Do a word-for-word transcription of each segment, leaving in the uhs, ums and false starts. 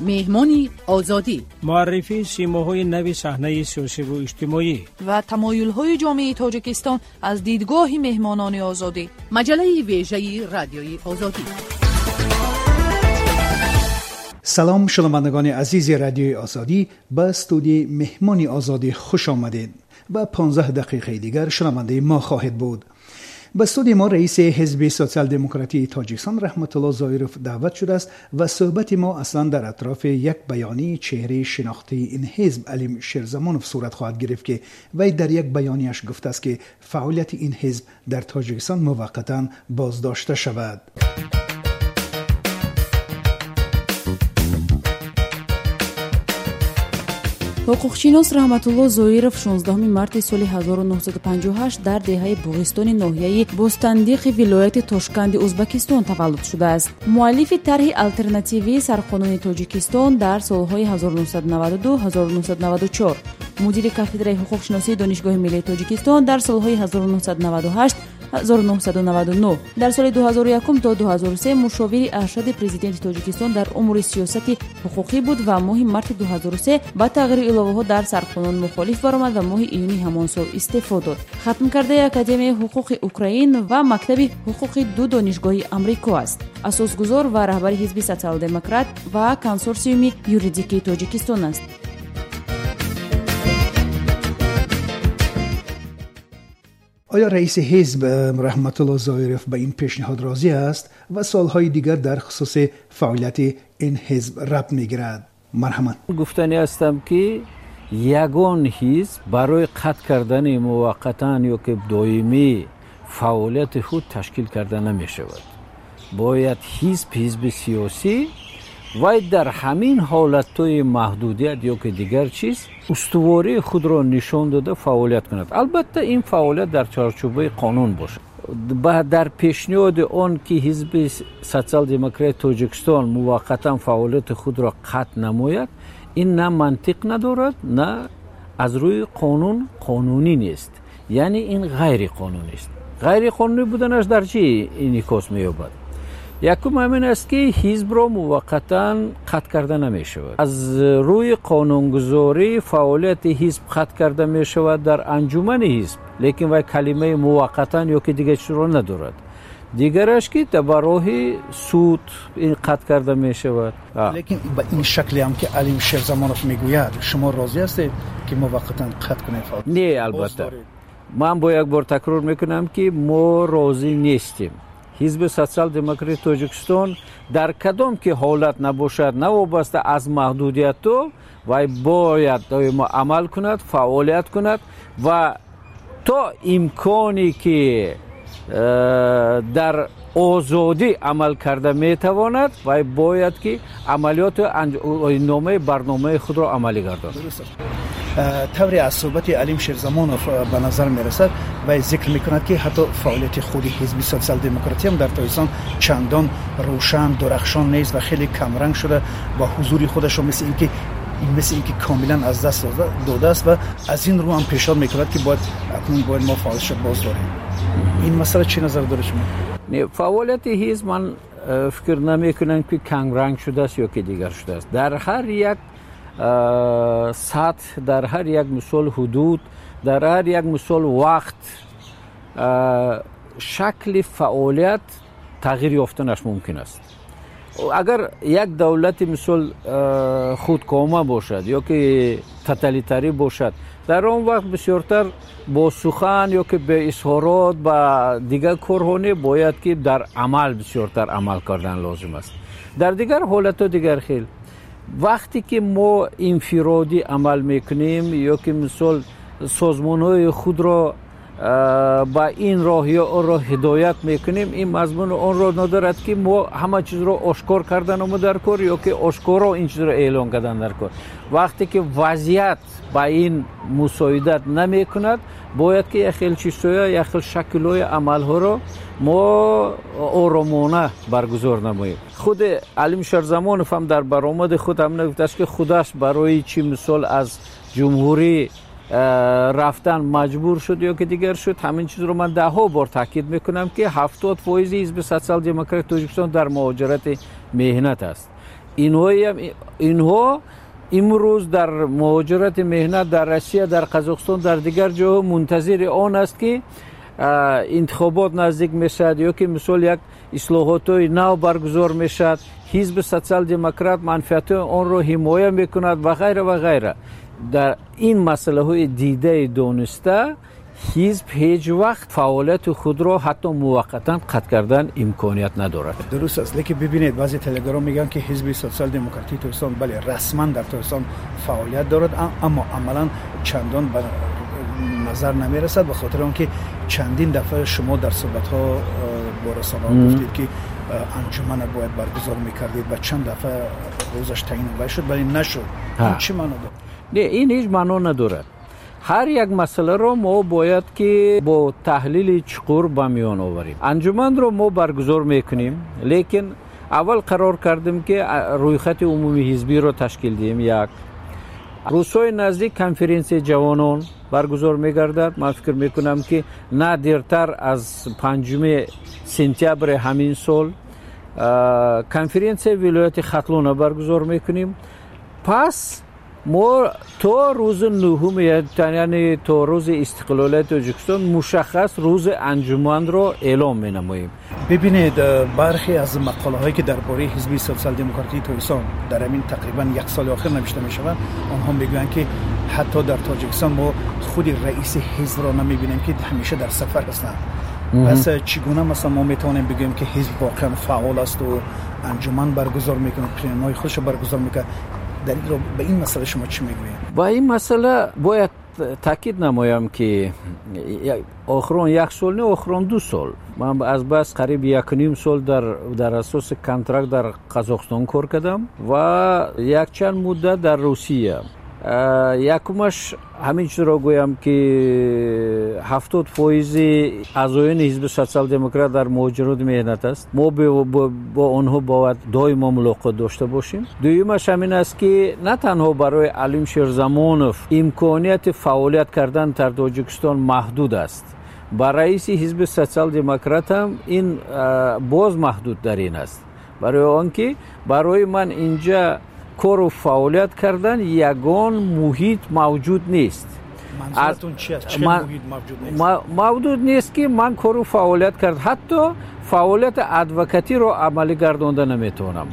مهمانی آزادی، معرفی سیماهای نوی صحنه سیاسی و اجتماعی و تمایل‌های جامعه تاجیکستان از دیدگاه مهمانان آزادی. مجله ویژه رادیوی آزادی. سلام شنوندگان عزیز رادیوی آزادی، به استودیوی مهمانی آزادی خوش آمدید و پانزده دقیقه دیگر شنونده ما خواهد بود. به استودیوی ما رئیس حزب سوسیال دموکراتی تاجیکستان رحمت الله ظاهروف دعوت شده است و صحبت ما اصلا در اطراف یک بیانیه چهره شناختی این حزب علیم شیرزمانوف صورت خواهد گرفت که وی در یک بیانیه‌اش گفته است که فعالیت این حزب در تاجیکستان موقتا بازداشته شود. ҳуқуқшинос раҳматулло зоиров шонздаҳуми марти соли ҳазору нуҳсаду панҷоҳу ҳашт дар деҳаи буғистони ноҳияи бостандиқи вилояти Тошканди Узбекистон таваллуд шудааст. муаллифи тарҳи алтернативии сарқонуни Тоҷикистон дар солҳои ҳазору нуҳсаду наваду ду - ҳазору нуҳсаду наваду чор, мудири кафедраи ҳуқуқшиносии Донишгоҳи миллии Тоҷикистон дар солҳои ҳазору нуҳсаду наваду ҳашт - ҳазору нуҳсаду наваду нӯҳ, дар соли дуҳазору якум то дуҳазору се мушовири аршади президенти Тоҷикистон дар умури сиёсати ҳуқуқӣ буд ва моҳи марти дуҳазору се ба тағйири иловаҳо дар сарқонун мухолиф баромад ва моҳи июни ҳамон сол истеъфо дод. хатмкардаи Академияи ҳуқуқи Украин ва Мактаби ҳуқуқи ду Донишгоҳи Амрико аст. асосгузор ва раҳбари ҳизби социал-демократ ва консорсиуми юридикии Тоҷикистон аст. آیا رئیس حزب رحمت الله ظاهروف به این پیشنهاد راضی است و سالهای دیگر در خصوص فعالیت این حزب ربط میگیرد؟ مرحمت. گفتنی هستم که یگان حزب برای قطع کردن موقتا یا که دائمی فعالیت خود تشکیل کرده نمی شود. باید حزب حزب سیاسی و در همین حالتهای محدودیت یا که دیگر چیز استواری خود را نشان داده فعالیت کند. البته این فعالیت در چارچوبه قانون باشد. در پیشنهاد آن که حزب سوسیال دموکراتی تاجیکستان موقتا فعالیت خود را قطع نماید، این نه منطق ندارد نه از روی قانون قانونی نیست. یعنی این غیر قانونی است. غیر قانونی بودنش در چی انعکاس می‌یابد؟ یکم همین است که حزب را موقتا قطع کرده نمی شود. از روی قانونگذاری فعالیت حزب قطع کرده می شود در انجمن حزب، لیکن وی کلمه موقتا یا که دیگه چیز را ندارد. دیگرش که در راه سود این قطع کرده می شود. لیکن با این شکلی هم که علیم شیرزمانوف میگوید شما راضی هستید که موقتا قطع کنید فعالیت؟ نه البته. من با یک بار تکرار میکنم که ما راضی نیستیم. حزب سوسیال دموکراتی تاجیکستان در کدام که حالت نباشد نه وابسته از محدودیت تو و باید دائما عمل کند، فعالیت کند و تا امکانی که در آزادی عمل کرده میتواند و باید که عملیات نامه برنامه خود را عملی گرداند. طوری از صحبت علیم شیرزمانوف به نظر میرسد و ذکر میکند که حتی فعالیت خودی حزب سوسیال دموکراتی هم در تاجیکستان چندان روشن درخشان نیست و خیلی کمرنگ شده و حضور خودش مثل اینکه مثل اینکه کاملا از دست داده است و از این رو هم پیشنهاد میکند که باید اکنون باید ما فعالیتش باز داریم. این مسئله چه نظر داره شما؟ نه فعالیت حزب من فکر نمیکنم که کمرنگ شده است یا که دیگر شده است. در هر یک سطح، در هر یک مثال حدود، در هر یک مثال وقت شکل فعالیت تغییر یافتنش ممکن است. اگر یک دولت مثال خودکامه باشد یا که توتالیتری باشد، در آن وقت بسیارتر با سخن یا که به اظهارات و دیگر کارهانه باید که در عمل بسیارتر عمل کردن لازم است. در دیگر حالت ها دیگر خیل وقتی که ما انفرادی عمل میکنیم یا که مثال سازمان‌های خود را با این راه یا آن را هدایت میکنیم، این مضمون آن را ندارد که ما همه چیز را آشکار کردن و در کار یا که آشکارا این چیز را اعلان کردن در کار. وقتی که وضعیت با این مساعدت نمی کند، باید که یک چیزهای یک شکل‌های عمل‌ها را ما آرامانه برگزار نماییم. خود علیم شیرزمانوف هم در برآمد خود هم نگفته است که خودش برای چی مثال از جمهوری رفتن مجبور شد یا که دیگر شد. همین چیز رو من ده ها بار تاکید میکنم که هفتاد فایز حزب سوسیال دموکراتی تاجیکستان در مهاجرت مهنت است. اینها اینها امروز در مهاجرت مهنت در روسیه، در قزاقستان، در دیگر جاها منتظر آن است که انتخابات نزدیک میشد یا که مثلا یک اصلاحات نو برگزار میشد، حزب سوسیال دموکرات منفعت آن را حمایت میکند و غیره و غیره. در این مسئله های دیده دانسته حزب هیچ وقت فعالیت خود را حتی موقتا قطع کردن امکانیت ندارد. درست است، لیکن ببینید بعضی تلگرام میگن که حزب سوسیال دموکراتی ترکستان بله رسما در ترکستان فعالیت دارد، اما عملا چندان به نظر نمیرسد، به خاطر آنکه چندین دفعه شما در صحبت ها با رسانه‌ها گفتید که انجمن باید برگزار میکردید و چند دفعه روزش تعیین شد ولی نشد. این چه معنا دارد؟ نه، این هیچ معنا ندارد. هر یک مسئله رو ما باید که با تحلیل چقور به میان آوریم. انجمن رو ما برگزار میکنیم، لیکن اول قرار کردیم که رویخط عمومی حزبی رو تشکیل دهیم. یک روزهای نزدیک کنفرانسی جوانان برگزار میگردد. من فکر میکنم که نه دیرتر از پنجم سپتامبر همین سال کنفرانسی ولایت ختلون برگزار میکنیم. پس ما تا روز نهم یعنی تا روز استقلالیت تاجیکستان مشخص روز انجمن را اعلام می‌نماییم. ببینید برخی از مقاله هایی که درباره حزب سوسیال دموکراتی ترکستان در همین تقریبا یک سال آخر نوشته می‌شود، آنها میگویند که حتی در تاجیکستان ما خود رئیس حزب را نمی‌بینیم که همیشه در سفر هستند. پس چگونه مثلا ما میتونیم بگیم که حزب واقعا فعال است و انجمن برگزار میکنه، پلن‌های خودش برگزار میکنه؟ در این رو به این مسئله شما چی میگویید؟ با این مسئله باید تاکید نمایم که آخران یک سال نه آخران دو سال من از بس قریب یک نیم سال در در اساس کنترکت در قزاقستان کار کردم و یک چند مدت در روسیه. یکمش همین چیز را گویم که هفتاد فایز اعضایان حزب سوسیال دموکرات در مهاجرت مهنت است. ما با, با آنها باید دائما ملاقات داشته باشیم. دویمش همین است که نه تنها برای علیم شیرزمانوف امکانیت فعالیت کردن در تاجیکستان محدود است، برای رئیس حزب سوسیال دموکرات هم این باز محدود در این است. برای آنکه برای من اینجا کار و فعالیت کردن یگان محیط موجود نیست. منظورتون چی است؟ چه محیط موجود نیست؟ موجود نیست که من کار و فعالیت کرد، حتی فعالیت ادوکاتی رو عملی گردانده نمیتونم.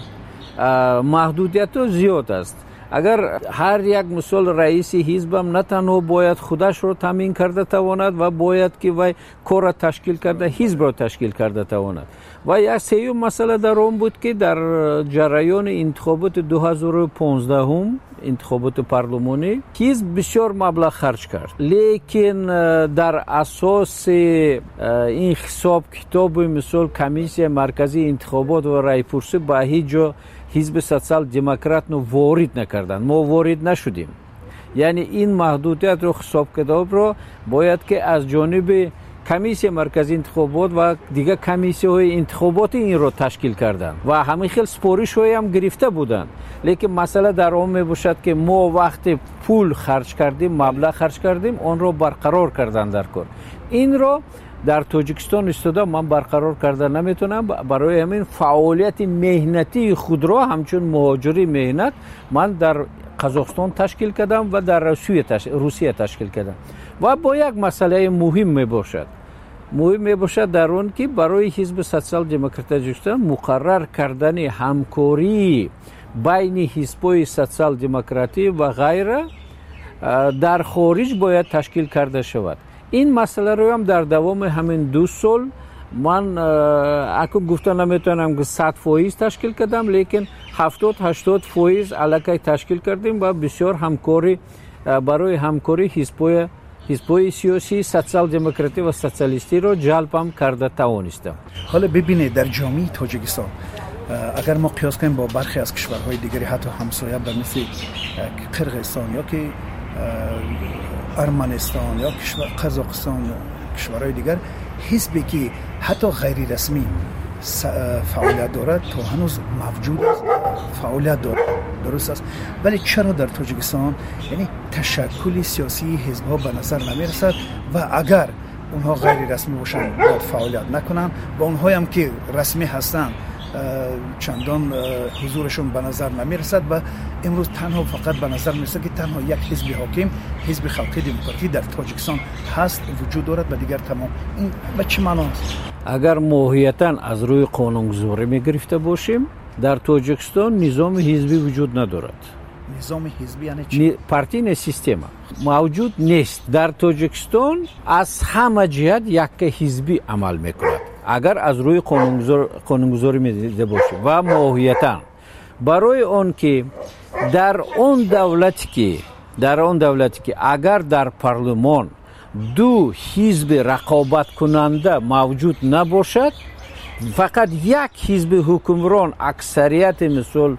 محدودیت زیاد است. اگر هر یک مسئول رئیس حزبم نه تنها باید خودش رو تامین کرده تواند و باید که وی کار را تشکیل کرده حزب را تشکیل کرده تواند. و یک سوم مسئله در آن بود که در جریان انتخابات دو هزار و پانزده هم انتخابات پارلمانی حزب بسیار مبلغ خرج کرد، لیکن در اساس این حساب کتاب مثل کمیسیون مرکزی انتخابات و رایپرسی به هیچ جا حزب سوسیال دموکرات نو وارد نکردند. ما وارد نشدیم. یعنی این محدودیت رو حساب کتاب رو باید که از جانب کمیسیون مرکزی انتخابات و دیگه کمیسیون انتخابات این رو تشکیل کردند و همین خیلی سپارش های هم گرفته بودند. لیکن مسئله در آن می باشد که ما وقت پول خرج کردیم، مبلغ خرج کردیم، آن رو برقرار کردن در کار. این رو در تاجیکستان استاده من برقرار کردن نمیتونم. برای همین فعالیت مهنتی خود را همچون مهاجری مهنت من در قزاقستان تشکیل کردم و در روسیه تشکیل, روسیه تشکیل کردم. و با یک مسئله مهم می باشد مهم می باشد در اون که برای حزب سوسیال دموکرات تاجیکستان مقرر کردن همکاری بین حزب‌های سوسیال دموکراتی و غیره در خارج باید تشکیل کرده شود. این مسئله رو هم در دوام همین دو سال من اکنون گفتن نمیتونم که صد فایز تشکیل کردم، لیکن هفتاد هشتاد فایز علاقه تشکیل کردیم و بسیار همکاری برای همکاری حزب‌های حزب‌های سیاسی سوسیال دموکراتی و سوسیالیستی رو جلب هم کرده توانستم. حالا ببینید در جامعه تاجیکستان اگر ما قیاس کنیم با برخی از کشورهای دیگری حتی همسایه به مثل قرقیزستان یا که ارمنستان یا کشور قزاقستان یا کشورهای دیگر، حزبی که حتی غیر رسمی فعالیت دارد تا هنوز موجود است، فعالیت دارد، درست است. ولی چرا در تاجیکستان یعنی تشکل سیاسی حزب‌ها به نظر نمیرسد و اگر اونها غیر رسمی باشن باید فعالیت نکنن و اونهایی هم که رسمی هستن چندان حضورشون به نظر نمیرسد و امروز تنها فقط به نظر میرسد که تنها یک حزب حاکم، حزب خلقی دموکراتی در تاجیکستان هست، وجود دارد و دیگر تمام. این به چه معنا است؟ اگر ماهیتاً از روی قانونگذاری میگرفته باشیم، در تاجیکستان نظام حزبی وجود ندارد. نظام حزبی یعنی چی؟ پارتی نه سیستم موجود نیست. در تاجیکستان از همه جهت یک حزبی عمل میکند. اگر از روی قانونگذار قانونگذاری میدیده باشیم و ماهیتاً برای اون که در اون دولتی که در اون دولتی که اگر در پارلمان دو حزب رقابت کننده موجود نباشد، فقط یک حزب حکمران اکثریت مثل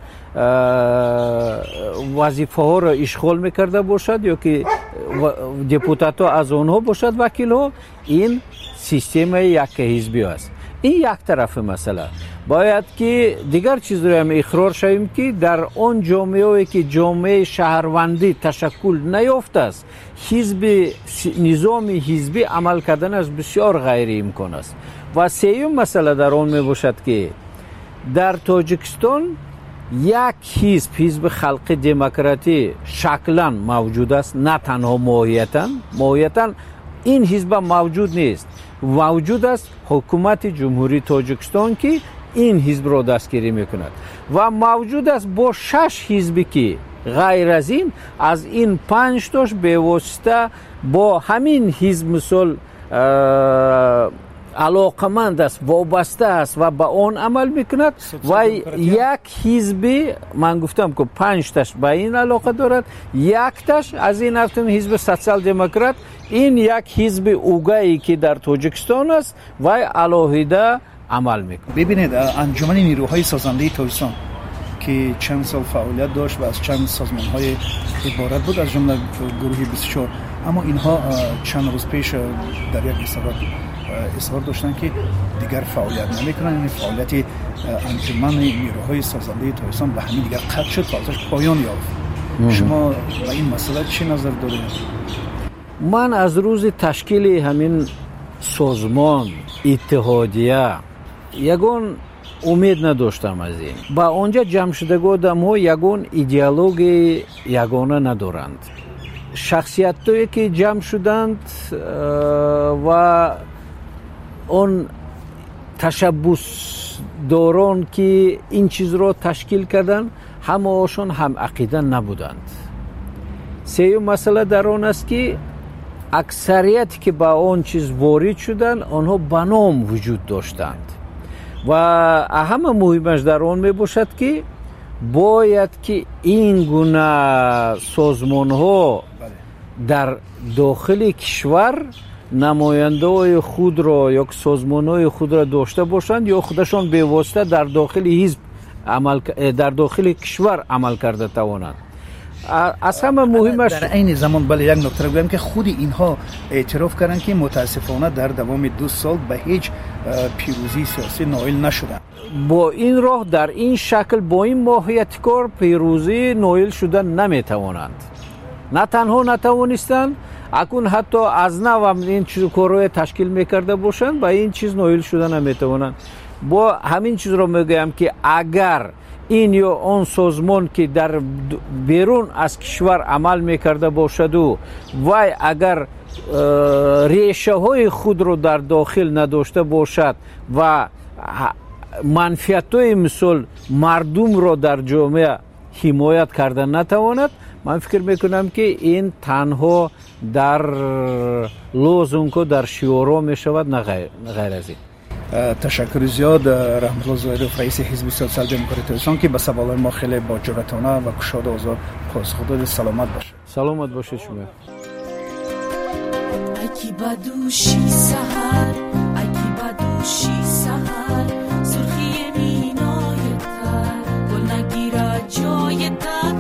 وظیفه ها را اشغال میکرده باشد یا که دپوتات ها از آنها باشد وکیل ها، این سیستم یک حزبی است. این یک طرف مسئله. باید که دیگر چیز رو هم اقرار شویم که در اون جامعه که جامعه شهروندی تشکل نیافته است، حزب نظام حزبی عمل کردن از بسیار غیر امکان است. و سوم مسئله در اون می باشد که در تاجیکستان یک حزب، حزب خلقی دموکراتی شکلاً موجود است، نه تنها ماهیتاً. ماهیتاً این حزب موجود نیست. موجود است حکومت جمهوری تاجیکستان که این حزب را دستگیری میکند و موجود است با شش حزبی که غیر از این از این پنج تاش به واسطه با همین حزب مثل علاقمند است، وابسته است و با آن عمل میکند و یک حزبی من گفتم که پنج تاش با این علاقه دارد، یک تاش از این رفتم حزب سوسیال دموکرات، این یک حزب اوگایی که در تاجیکستان است و علاهیده عمل میکند. ببینید انجمن نیروهای سازنده تاجیکستان که چند سال فعالیت داشت و از چند سازمان‌های عبارت بود از جمله گروه بیست و چهار، اما اینها چند روز پیش در یک اظهار اظهار داشتن که دیگر فعالیت نمیکنن. این فعالیت انجمن نیروهای سازنده تاجیکستان به همین دیگر قطع شد و ازش پایان یافت. شما به این مسئله چه نظر دارید؟ من از روز تشکیل همین سازمان اتحادیه یگون امید نداشتم از این. با اونجا جمع شدگی آدم‌ها یگون ایدئولوژی یگانه ندارند. شخصیتایی که جمع شدند و اون تشبث داران که این چیز را تشکیل کردن، همه هاشون هم عقیده نبودند. سوم مسئله در آن است که اکثریت که با اون چیز وارد شدن آنها بنام وجود داشتند و اهم مهمش در آن می باشد که باید که این گونه سازمان ها در داخل کشور نماینده های خود را یا سازمان های خود را داشته باشند یا خودشان به واسطه در داخل حزب عمل در داخل کشور عمل کرده توانند. از همه مهمش در این زمان بله یک نکته بگم که خود اینها اعتراف کردن که متاسفانه در دوام دو سال به هیچ پیروزی سیاسی نائل نشدند. با این راه در این شکل با این ماهیت کار پیروزی نائل شدن نمیتوانند. نه تنها نتوانستند، اکنون حتی از نو این چیز کارو تشکیل میکرده باشند با این چیز نائل شدن نمیتوانند. با همین چیز رو میگم که اگر این یا اون سازمان که در بیرون از کشور عمل میکرده باشد و وای اگر ریشه های خود رو در داخل نداشته باشد و منفعت های مثل مردم رو در جامعه حمایت کردن نتواند، من فکر میکنم که این تنها در لوزونگ و در شعارها میشود، نه غیر از این. تشکر زیاد رحمت الله زاهدوف رئیس حزب سوسیال دموکراتی تاجیکستان که به سوال ما خیلی با جرأتانه و گشاده آزاد پاسخ داد. سلامت باشه. سلامت باشه شما. اکی بدوشی سحر اکی بدوشی سحر سرخی مینای تر گل نگیره جای تر